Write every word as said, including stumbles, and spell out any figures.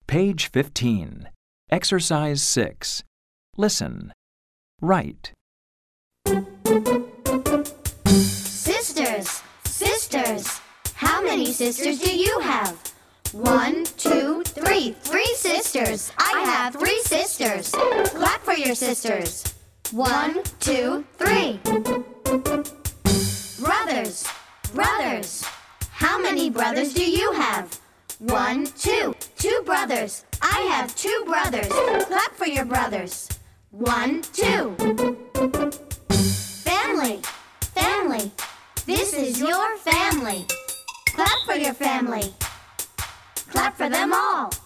Page fifteen. Exercise six. Listen. Write. Sisters, sisters. How many sisters do you have? One, two, three. Three sisters. I have three sisters. Clap for your sisters. One, two, three. Brothers, brothers. How many brothers do you have? One, two. Two brothers. I have two brothers. Clap for your brothers. One, two. Family, family. This is your family. Clap for your family. Clap for them all.